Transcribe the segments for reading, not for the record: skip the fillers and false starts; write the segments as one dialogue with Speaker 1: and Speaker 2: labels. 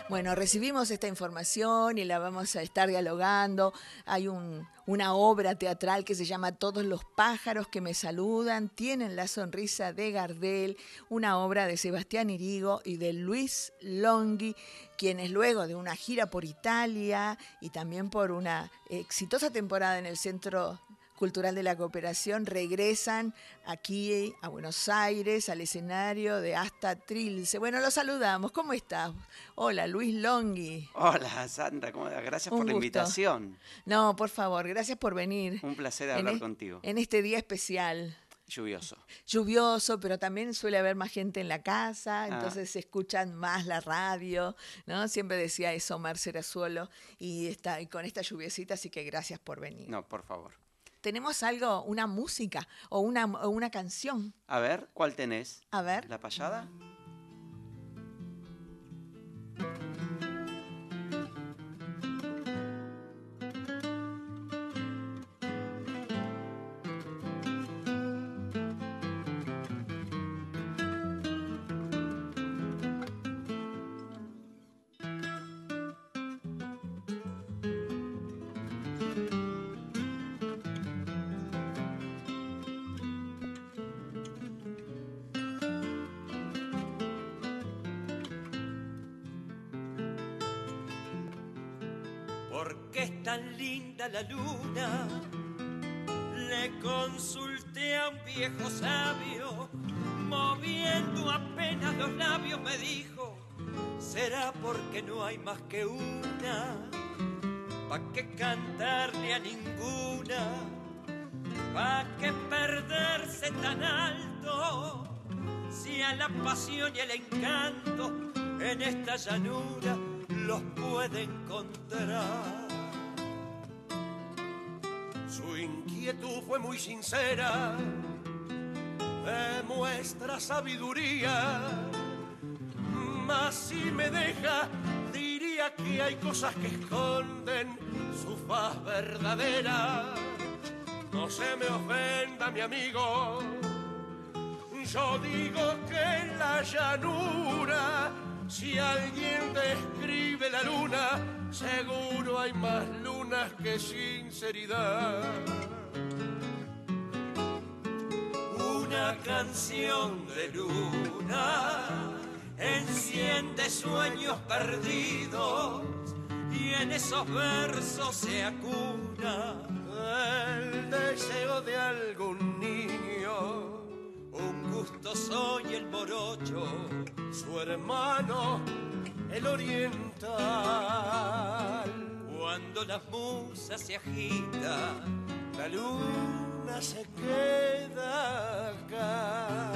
Speaker 1: Bueno, recibimos esta información y la vamos a estar dialogando. Hay una obra teatral que se llama Todos los pájaros que me saludan, tienen la sonrisa de Gardel, una obra de Sebastián Irigo y de Luis Longhi, quienes luego de una gira por Italia y también por una exitosa temporada en el Centro Cultural de la Cooperación, regresan aquí a Buenos Aires, al escenario de Hasta Trilce. Bueno, los saludamos. ¿Cómo estás? Hola, Luis Longhi.
Speaker 2: Hola, Sandra. Gracias por la
Speaker 1: gusto.
Speaker 2: invitación.
Speaker 1: No, por favor, gracias por venir.
Speaker 2: Un placer hablar contigo.
Speaker 1: En este día especial.
Speaker 2: Lluvioso.
Speaker 1: Lluvioso, pero también suele haber más gente en la casa, entonces se escuchan más la radio, ¿no? Siempre decía eso Marce Razuolo, y con esta lluviecita, así que gracias por venir.
Speaker 2: No, por favor.
Speaker 1: ¿Tenemos algo, una música o una canción?
Speaker 2: A ver, ¿cuál tenés?
Speaker 1: A ver.
Speaker 2: ¿La payada?
Speaker 3: ¿Por qué es tan linda la luna? Le consulté a un viejo sabio, moviendo apenas los labios me dijo, será porque no hay más que una, ¿pa' qué cantarle a ninguna? ¿Pa' qué perderse tan alto? Si a la pasión y el encanto en esta llanura los puede encontrar. Su inquietud fue muy sincera, demuestra sabiduría, mas si me deja, diría que hay cosas que esconden su faz verdadera. No se me ofenda, mi amigo, yo digo que en la llanura, si alguien describe la luna, seguro hay más lunas que sinceridad. Una canción de luna enciende sueños perdidos y en esos versos se acuna el deseo de algún niño. Un gusto soy el morocho, su hermano el oriental. Cuando las musas se agitan, la luna se queda acá.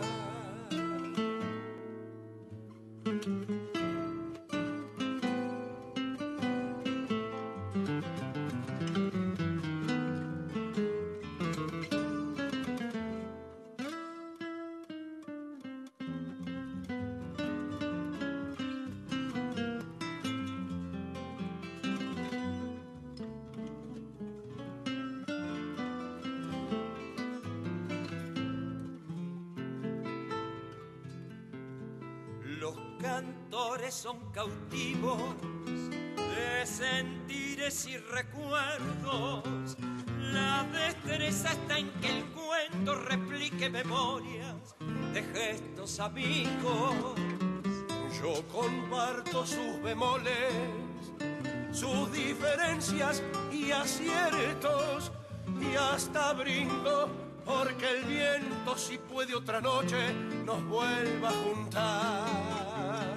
Speaker 3: Cantores son cautivos de sentires y recuerdos. La destreza está en que el cuento replique memorias de gestos amigos. Yo comparto sus bemoles, sus diferencias y aciertos, y hasta brindo porque el viento, si puede otra noche, nos vuelva a juntar.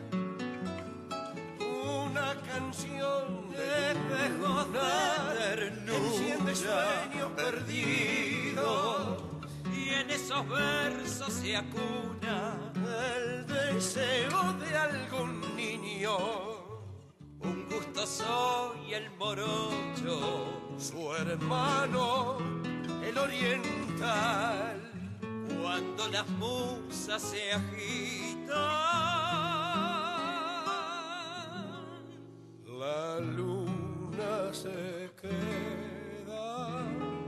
Speaker 3: Una canción de ternura enciende sueños perdidos, y en esos versos se acuna el deseo de algún niño. Un gusto soy el morocho, su hermano el oriental. Cuando las musas se agitan, la luna se queda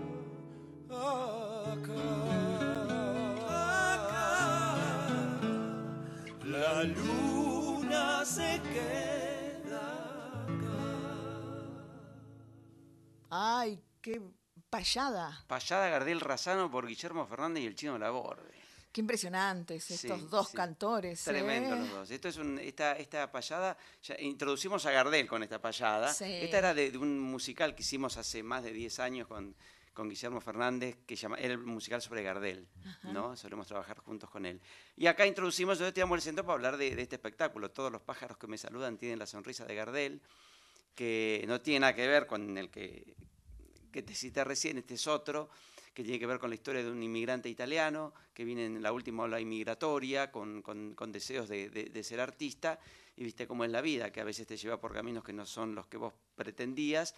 Speaker 3: acá. La luna se queda acá.
Speaker 1: Ay, qué payada.
Speaker 2: Payada Gardel Razano por Guillermo Fernández y el Chino Laborde.
Speaker 1: Qué impresionantes estos dos cantores.
Speaker 2: Tremendo los dos. Esto es esta payada, ya introducimos a Gardel con esta payada.
Speaker 1: Sí.
Speaker 2: Esta era de un musical que hicimos hace más de 10 años con Guillermo Fernández, que era el musical sobre Gardel, ¿no? Solemos trabajar juntos con él. Y acá introducimos, yo te llamo el centro para hablar de este espectáculo. Todos los pájaros que me saludan tienen la sonrisa de Gardel, que no tiene nada que ver con el que te cité recién, este es otro, que tiene que ver con la historia de un inmigrante italiano que viene en la última ola inmigratoria con deseos de ser artista, y viste cómo es la vida, que a veces te lleva por caminos que no son los que vos pretendías,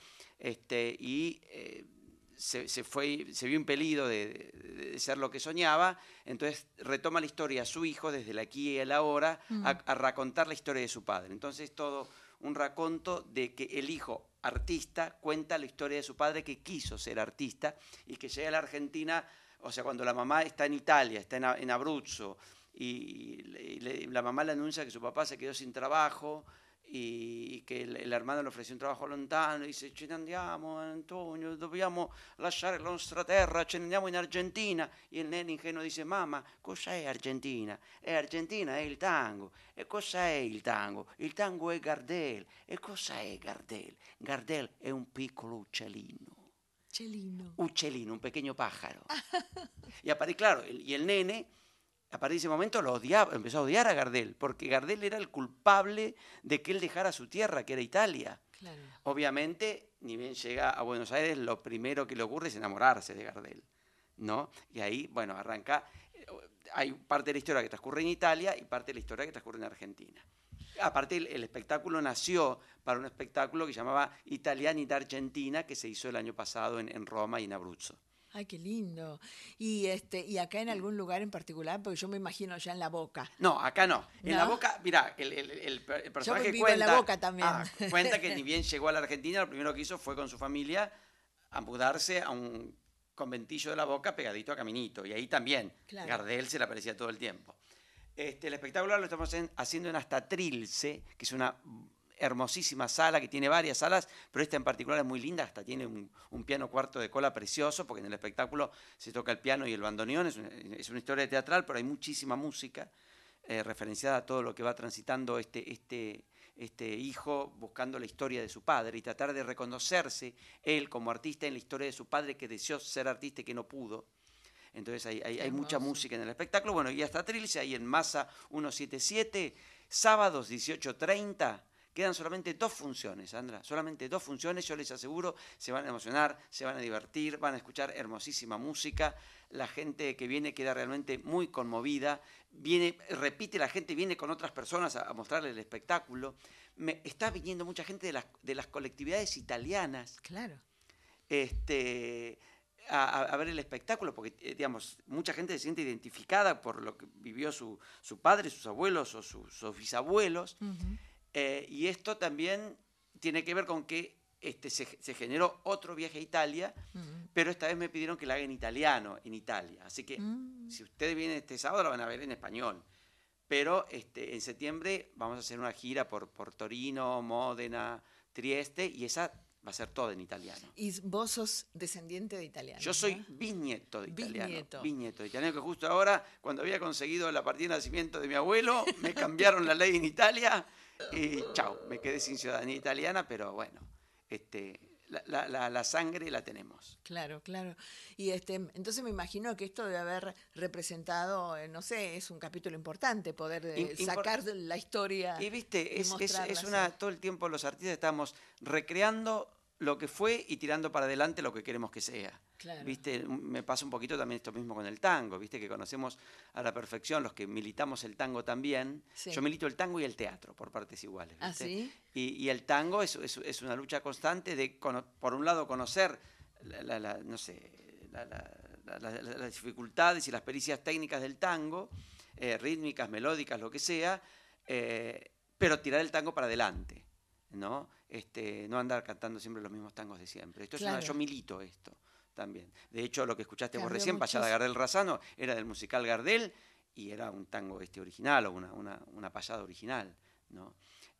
Speaker 2: se vio impelido de ser lo que soñaba, entonces retoma la historia a su hijo desde el aquí y el ahora a racontar la historia de su padre. Entonces todo un raconto de que el hijo artista cuenta la historia de su padre que quiso ser artista y que llega a la Argentina, o sea, cuando la mamá está en Italia, está en Abruzzo, y la mamá le anuncia que su papá se quedó sin trabajo y que el hermano le ofreció un trabajo lontano, e dice: ce ne andiamo Antonio, dobbiamo lasciare la nostra terra, ce ne andiamo in Argentina. E il nene ingenuo dice: mamma, cos'è Argentina? Argentina è il tango. E cos'è il tango? Il tango è Gardel. E cos'è Gardel? Gardel è un piccolo uccellino. Uccellino, un pequeño pájaro. Y claro, y el nene a partir de ese momento lo odiaba, empezó a odiar a Gardel, porque Gardel era el culpable de que él dejara su tierra, que era Italia.
Speaker 1: Claro.
Speaker 2: Obviamente, ni bien llega a Buenos Aires, lo primero que le ocurre es enamorarse de Gardel, ¿no? Y ahí, bueno, arranca, hay parte de la historia que transcurre en Italia y parte de la historia que transcurre en Argentina. Aparte, el espectáculo nació para un espectáculo que se llamaba Italiani d'Argentina, que se hizo el año pasado en Roma y en Abruzzo.
Speaker 1: Ay, qué lindo. Y acá en algún lugar en particular, porque yo me imagino ya en La Boca.
Speaker 2: No, acá no. En
Speaker 1: ¿No?
Speaker 2: La Boca, mirá, el personaje
Speaker 1: yo vivo
Speaker 2: cuenta...
Speaker 1: en La Boca también.
Speaker 2: Cuenta que ni bien llegó a la Argentina, lo primero que hizo fue con su familia a mudarse a un conventillo de La Boca pegadito a Caminito. Y ahí también Gardel se le aparecía todo el tiempo. El espectáculo lo estamos haciendo en Hasta Trilce, que es una hermosísima sala, que tiene varias salas, pero esta en particular es muy linda, hasta tiene un piano cuarto de cola precioso, porque en el espectáculo se toca el piano y el bandoneón, es una historia teatral, pero hay muchísima música referenciada a todo lo que va transitando este hijo buscando la historia de su padre y tratar de reconocerse él como artista en la historia de su padre, que deseó ser artista y que no pudo. Entonces hay mucha música en el espectáculo. Bueno, y Hasta Trilce, ahí en Massa 177, sábados 18:30, quedan solamente 2 funciones, Sandra, solamente 2 funciones. Yo les aseguro, se van a emocionar, se van a divertir, van a escuchar hermosísima música. La gente que viene queda realmente muy conmovida. Repite la gente, viene con otras personas a mostrarle el espectáculo. Está viniendo mucha gente de las colectividades italianas.
Speaker 1: Claro.
Speaker 2: A ver el espectáculo, porque digamos, mucha gente se siente identificada por lo que vivió su padre, sus abuelos o sus bisabuelos. Y esto también tiene que ver con que se generó otro viaje a Italia, pero esta vez me pidieron que la haga en italiano, en Italia. Así que si ustedes vienen este sábado, la van a ver en español. Pero en septiembre vamos a hacer una gira por Torino, Módena, Trieste, y esa va a ser todo en italiano.
Speaker 1: Y vos sos descendiente de italiano.
Speaker 2: Yo soy bisnieto de italiano. Bisnieto de italiano, que justo ahora, cuando había conseguido la partida de nacimiento de mi abuelo, me cambiaron la ley en Italia y chao, me quedé sin ciudadanía italiana, pero bueno, la sangre la tenemos.
Speaker 1: Claro, claro. Y entonces me imagino que esto debe haber representado, no sé, es un capítulo importante poder sacar la historia.
Speaker 2: Y viste, todo el tiempo los artistas estamos recreando lo que fue y tirando para adelante lo que queremos que sea.
Speaker 1: Claro.
Speaker 2: ¿Viste? Me pasa un poquito también esto mismo con el tango, ¿viste? Que conocemos a la perfección los que militamos el tango también. Sí. Yo milito el tango y el teatro por partes iguales, ¿viste?
Speaker 1: ¿Ah, sí?
Speaker 2: Y el tango es una lucha constante de, por un lado, conocer las dificultades y las pericias técnicas del tango, rítmicas, melódicas, lo que sea, pero tirar el tango para adelante, ¿no? No andar cantando siempre los mismos tangos de siempre. Yo milito esto también. De hecho, lo que escuchaste vos recién, Payada Gardel Razano, era del musical Gardel y era un tango original o una payada original, ¿no?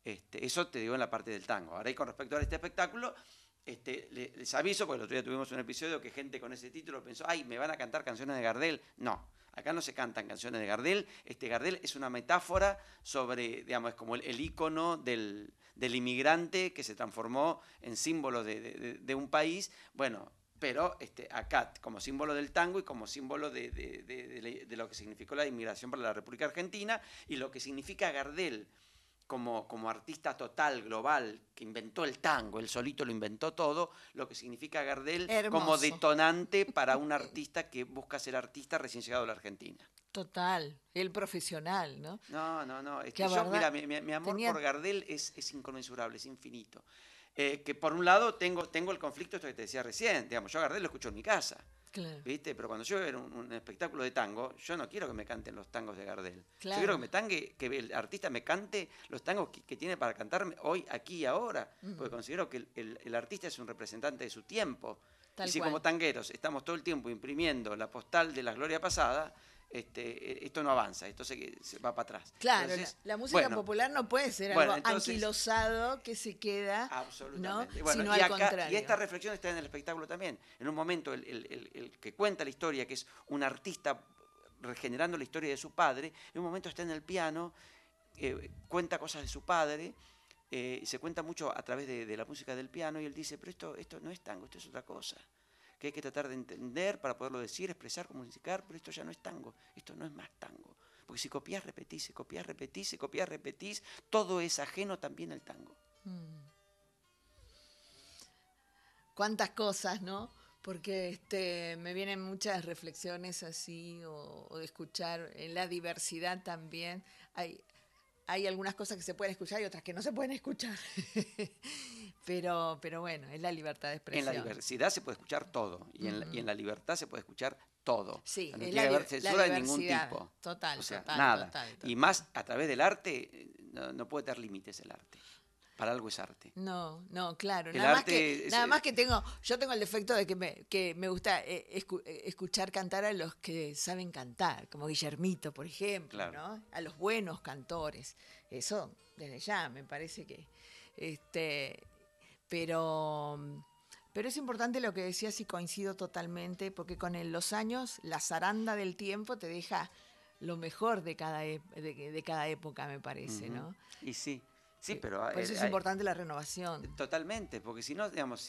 Speaker 2: Eso te digo en la parte del tango. Ahora, y con respecto a este espectáculo, les aviso, porque el otro día tuvimos un episodio que gente con ese título pensó, ay, ¿me van a cantar canciones de Gardel? No, acá no se cantan canciones de Gardel. Gardel es una metáfora sobre, digamos, es como el ícono del inmigrante que se transformó en símbolo de un país. Bueno, pero acá como símbolo del tango y como símbolo de lo que significó la inmigración para la República Argentina y lo que significa Gardel como artista total, global, que inventó el tango, él solito lo inventó todo, lo que significa Gardel como detonante para un artista que busca ser artista recién llegado a la Argentina.
Speaker 1: Total, el profesional, ¿no?
Speaker 2: No. Mira, mi amor por Gardel es inconmensurable, es infinito. Que por un lado tengo el conflicto esto que te decía recién, digamos, yo a Gardel lo escucho en mi casa.
Speaker 1: Claro.
Speaker 2: ¿Viste? Pero cuando yo veo un espectáculo de tango, yo no quiero que me canten los tangos de Gardel.
Speaker 1: Claro.
Speaker 2: Yo quiero que el artista me cante los tangos que tiene para cantarme hoy, aquí y ahora. Porque considero que el artista es un representante de su tiempo.
Speaker 1: Tal
Speaker 2: y si
Speaker 1: cual.
Speaker 2: como tangueros estamos todo el tiempo imprimiendo la postal de la gloria pasada, esto no avanza, esto se va para atrás.
Speaker 1: Claro, entonces, la música popular no puede ser algo anquilosado que se queda,
Speaker 2: absolutamente.
Speaker 1: ¿no?
Speaker 2: Bueno,
Speaker 1: sino al contrario.
Speaker 2: Y esta reflexión está en el espectáculo también. En un momento el que cuenta la historia, que es un artista regenerando la historia de su padre, en un momento está en el piano, cuenta cosas de su padre, se cuenta mucho a través de la música del piano, y él dice, pero esto no es tango, esto es otra cosa, que hay que tratar de entender para poderlo decir, expresar, comunicar, pero esto ya no es tango, esto no es más tango. Porque si copias, repetís, todo es ajeno también al tango.
Speaker 1: Cuántas cosas, ¿no? Porque me vienen muchas reflexiones así, o de escuchar en la diversidad también. Hay algunas cosas que se pueden escuchar y otras que no se pueden escuchar. Pero bueno, es la libertad de expresión.
Speaker 2: En la diversidad se puede escuchar todo. Y en la libertad se puede escuchar todo.
Speaker 1: Sí,
Speaker 2: no tiene que haber censura de ningún tipo.
Speaker 1: Total,
Speaker 2: o sea,
Speaker 1: total.
Speaker 2: Nada.
Speaker 1: Total.
Speaker 2: Y más a través del arte, no puede tener límites el arte. Para algo es arte.
Speaker 1: No, claro.
Speaker 2: El
Speaker 1: nada
Speaker 2: arte
Speaker 1: más que yo tengo el defecto de que me gusta escuchar cantar a los que saben cantar, como Guillermito, por ejemplo, claro. ¿No? A los buenos cantores. Eso, desde ya, me parece que... Pero es importante lo que decías y coincido totalmente, porque con los años, la zaranda del tiempo te deja lo mejor de cada época, me parece, ¿no?
Speaker 2: Y sí. Sí, pero
Speaker 1: por eso es importante la renovación.
Speaker 2: Totalmente, porque si no, digamos,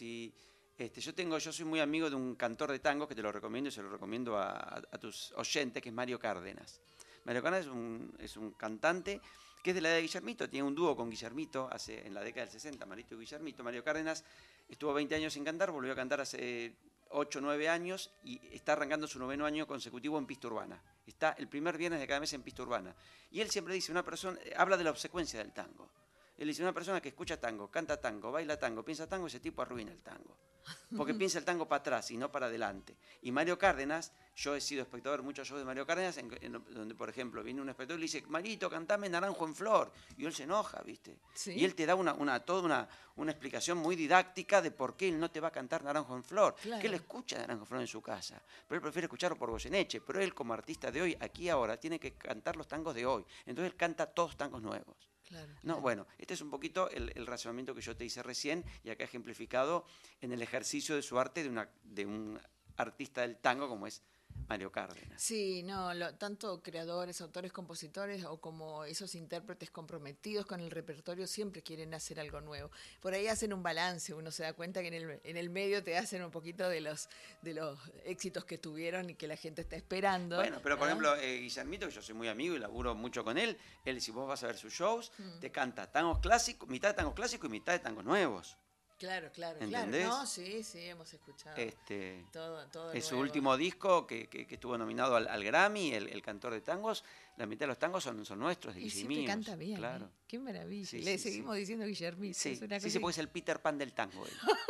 Speaker 2: yo soy muy amigo de un cantor de tango que te lo recomiendo y se lo recomiendo a tus oyentes, que es Mario Cárdenas. Mario Cárdenas es un cantante que es de la edad de Guillermito, tiene un dúo con Guillermito en la década del 60, Marito y Guillermito. Mario Cárdenas estuvo 20 años sin cantar, volvió a cantar hace 8 o 9 años y está arrancando su 9º año consecutivo en pista urbana. Está el primer viernes de cada mes en pista urbana. Y él siempre dice, habla de la obsecuencia del tango. Él dice, una persona que escucha tango, canta tango, baila tango, piensa tango, ese tipo arruina el tango. Porque piensa el tango para atrás y no para adelante. Y Mario Cárdenas, yo he sido espectador de muchos shows de Mario Cárdenas, donde, por ejemplo, viene un espectador y le dice, Marito, cantame Naranjo en Flor. Y él se enoja, ¿viste? ¿Sí? Y él te da toda una explicación muy didáctica de por qué él no te va a cantar Naranjo en Flor. Claro. Que él escucha Naranjo en Flor en su casa, pero él prefiere escucharlo por Goyeneche. Pero él, como artista de hoy, aquí y ahora, tiene que cantar los tangos de hoy. Entonces él canta todos tangos nuevos. Claro. No, bueno, este es un poquito el razonamiento que yo te hice recién y acá ejemplificado en el ejercicio de su arte de un artista del tango como es Mario Cárdenas.
Speaker 1: Sí, tanto creadores, autores, compositores o como esos intérpretes comprometidos con el repertorio siempre quieren hacer algo nuevo. Por ahí hacen un balance, uno se da cuenta que en el medio te hacen un poquito de los éxitos que tuvieron y que la gente está esperando.
Speaker 2: Bueno, pero por ejemplo, Guillermito, que yo soy muy amigo y laburo mucho con él, si vos vas a ver sus shows, te canta tangos clásicos, mitad de tangos clásicos y mitad de tangos nuevos.
Speaker 1: Claro.
Speaker 2: ¿Entendés?
Speaker 1: No, sí, hemos escuchado todo
Speaker 2: es su último disco que estuvo nominado al Grammy, el cantor de tangos. La mitad de los tangos son nuestros, de Guillermito.
Speaker 1: Y siempre canta bien,
Speaker 2: claro.
Speaker 1: Qué maravilla. Le seguimos diciendo Guillermito.
Speaker 2: Sí, porque es el Peter Pan del tango.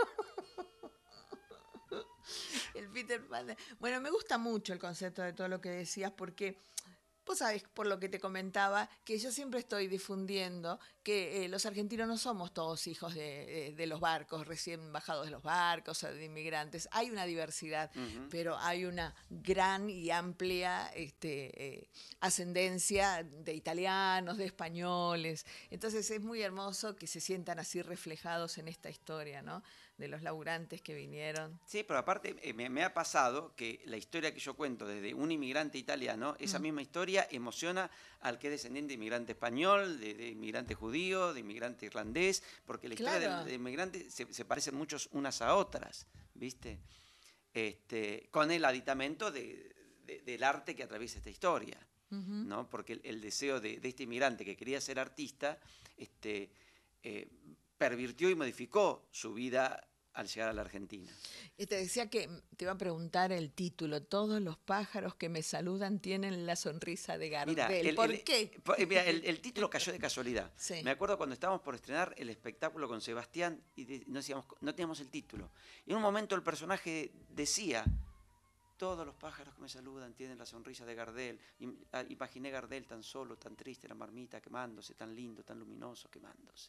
Speaker 1: El Peter Pan. Bueno, me gusta mucho el concepto de todo lo que decías, porque vos sabés, por lo que te comentaba, que yo siempre estoy difundiendo que los argentinos no somos todos hijos de los barcos, recién bajados de los barcos, o de inmigrantes. Hay una diversidad, pero hay una gran y amplia ascendencia de italianos, de españoles. Entonces es muy hermoso que se sientan así reflejados en esta historia, ¿no? De los laburantes que vinieron.
Speaker 2: Sí, pero aparte me ha pasado que la historia que yo cuento desde un inmigrante italiano, esa misma historia emociona al que es descendiente de inmigrante español, de inmigrante judío, de inmigrante irlandés, porque la historia de inmigrantes se parecen muchos unas a otras, ¿viste? Con el aditamento del arte que atraviesa esta historia, ¿no? Porque el deseo de este inmigrante que quería ser artista, pervirtió y modificó su vida al llegar a la Argentina.
Speaker 1: Te decía que te iba a preguntar el título. Todos los pájaros que me saludan tienen la sonrisa de Gardel. ¿Por qué?
Speaker 2: Mira, el título cayó de casualidad.
Speaker 1: Sí.
Speaker 2: Me acuerdo cuando estábamos por estrenar el espectáculo con Sebastián y no teníamos el título. Y en un momento el personaje decía: todos los pájaros que me saludan tienen la sonrisa de Gardel. Imaginé Gardel tan solo, tan triste, la marmita quemándose, tan lindo, tan luminoso, quemándose.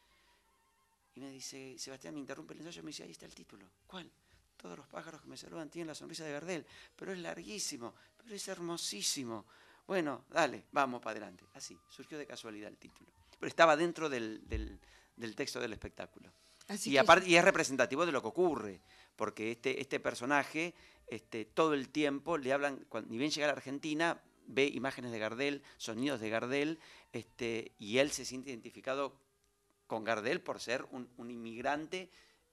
Speaker 2: Y me dice, Sebastián me interrumpe el ensayo y me dice, ahí está el título. ¿Cuál? Todos los pájaros que me saludan tienen la sonrisa de Gardel. Pero es larguísimo, pero es hermosísimo. Bueno, dale, vamos para adelante. Así, surgió de casualidad el título. Pero estaba dentro del texto del espectáculo. Y es representativo de lo que ocurre, porque este personaje todo el tiempo le hablan, ni bien llega a la Argentina, ve imágenes de Gardel, sonidos de Gardel, y él se siente identificado con Gardel por ser un inmigrante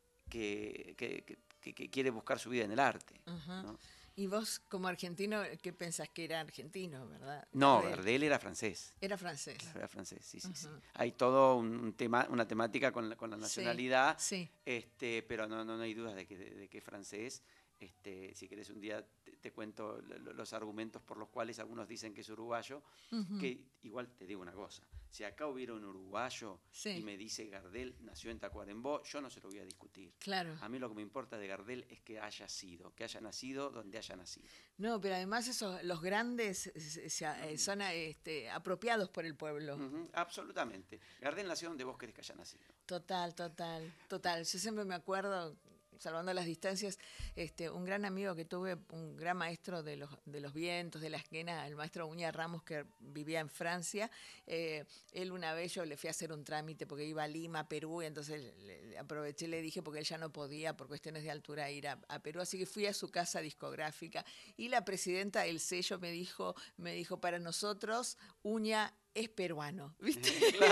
Speaker 2: que quiere buscar su vida en el arte. ¿No?
Speaker 1: Y vos, como argentino, ¿qué pensás? Que era argentino, ¿verdad?
Speaker 2: No, Gardel era francés.
Speaker 1: Era francés.
Speaker 2: Era francés, sí. Hay todo un tema, una temática con la nacionalidad,
Speaker 1: sí.
Speaker 2: Pero no hay dudas de que es francés. Si querés un día te cuento los argumentos por los cuales algunos dicen que es uruguayo, que igual te digo una cosa, si acá hubiera un uruguayo y me dice Gardel nació en Tacuarembó, yo no se lo voy a discutir.
Speaker 1: Claro.
Speaker 2: A mí lo que me importa de Gardel es que haya nacido donde haya nacido.
Speaker 1: No, pero además los grandes son apropiados por el pueblo.
Speaker 2: Absolutamente. Gardel nació donde vos querés que haya nacido.
Speaker 1: Total. Yo siempre me acuerdo, salvando las distancias, un gran amigo que tuve, un gran maestro de los vientos, de la esquena, el maestro Uña Ramos, que vivía en Francia. Él una vez, yo le fui a hacer un trámite porque iba a Lima, Perú, y entonces aproveché y le dije, porque él ya no podía por cuestiones de altura ir a Perú, así que fui a su casa discográfica y la presidenta del sello me dijo, para nosotros Uña es peruano, ¿viste?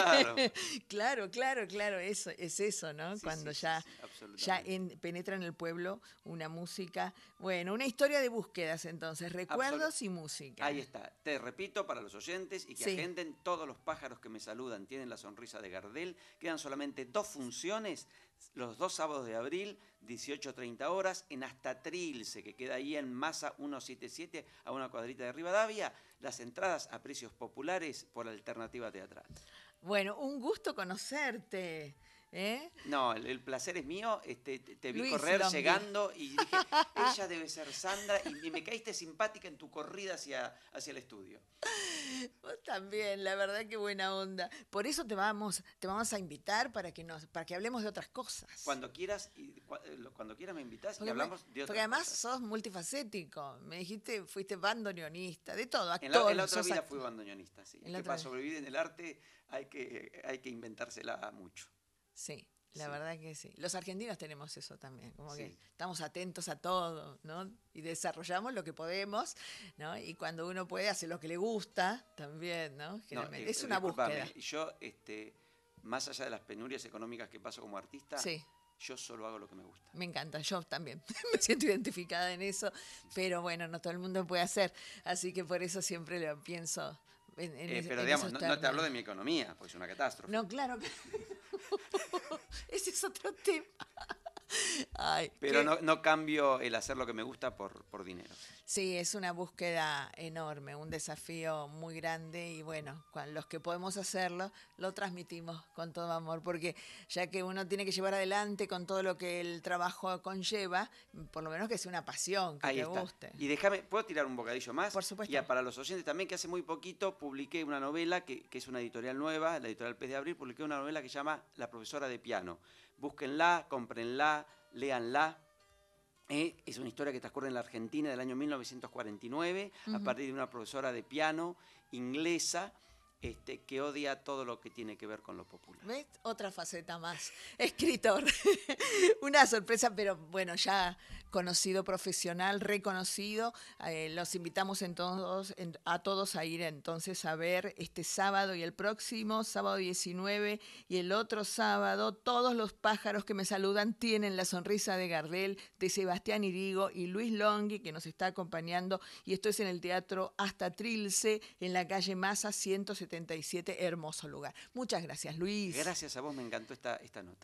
Speaker 2: Claro.
Speaker 1: claro, eso es eso, ¿no? Cuando ya penetra en el pueblo una música, bueno, una historia de búsquedas entonces, recuerdos y música.
Speaker 2: Ahí está, te repito para los oyentes y que agenden, todos los pájaros que me saludan tienen la sonrisa de Gardel. Quedan solamente 2 funciones, los 2 sábados de abril, 18:30 horas, en Hasta Trilce, que queda ahí en Masa 177, a una cuadrita de Rivadavia. Las entradas a precios populares por Alternativa Teatral.
Speaker 1: Bueno, un gusto conocerte.
Speaker 2: No, el placer es mío. Te vi
Speaker 1: Luis
Speaker 2: correr
Speaker 1: Longhi.
Speaker 2: Llegando y dije, ella debe ser Sandra, y me caíste simpática en tu corrida hacia el estudio.
Speaker 1: Vos también, la verdad que buena onda. Por eso te vamos a invitar para que hablemos de otras cosas.
Speaker 2: Cuando quieras me invitás y hablamos de otras cosas.
Speaker 1: Porque además sos multifacético. Me dijiste, fuiste bandoneonista, de todo, actor.
Speaker 2: En la otra vida fui bandoneonista, sí. Que para sobrevivir en el arte hay que inventársela mucho.
Speaker 1: Sí, la verdad que sí. Los argentinos tenemos eso también, como que estamos atentos a todo, ¿no? Y desarrollamos lo que podemos, ¿no? Y cuando uno puede hacer lo que le gusta también, ¿no? Generalmente. Es una búsqueda.
Speaker 2: Yo, más allá de las penurias económicas que paso como artista, yo solo hago lo que me gusta.
Speaker 1: Me encanta, yo también me siento identificada en eso, pero bueno, no todo el mundo puede hacer, así que por eso siempre lo pienso.
Speaker 2: Pero digamos, no te hablo de mi economía, porque es una catástrofe.
Speaker 1: No, claro que ese es otro tema. Ay,
Speaker 2: pero no cambio el hacer lo que me gusta por dinero.
Speaker 1: Sí, es una búsqueda enorme, un desafío muy grande y bueno, los que podemos hacerlo, lo transmitimos con todo amor, porque ya que uno tiene que llevar adelante con todo lo que el trabajo conlleva, por lo menos que sea una pasión, que
Speaker 2: Ahí
Speaker 1: te
Speaker 2: está.
Speaker 1: guste.
Speaker 2: Y déjame, ¿puedo tirar un bocadillo más?
Speaker 1: Por supuesto.
Speaker 2: Y para los oyentes también, que hace muy poquito publiqué una novela que es una editorial nueva, la editorial Pez de Abril, publiqué una novela que se llama La profesora de piano. Búsquenla, cómprenla, léanla. Es una historia que transcurre en la Argentina del año 1949, a partir de una profesora de piano inglesa que odia todo lo que tiene que ver con lo popular.
Speaker 1: ¿Ves? Otra faceta más. Escritor. Una sorpresa, pero bueno, ya conocido profesional, reconocido. Los invitamos a todos a ir entonces a ver este sábado y el próximo, sábado 19 y el otro sábado, Todos los pájaros que me saludan tienen la sonrisa de Gardel, de Sebastián Irigo y Luis Longhi, que nos está acompañando. Y esto es en el Teatro Hasta Trilce, en la calle Massa 177, hermoso lugar. Muchas gracias, Luis.
Speaker 2: Gracias a vos, me encantó esta nota.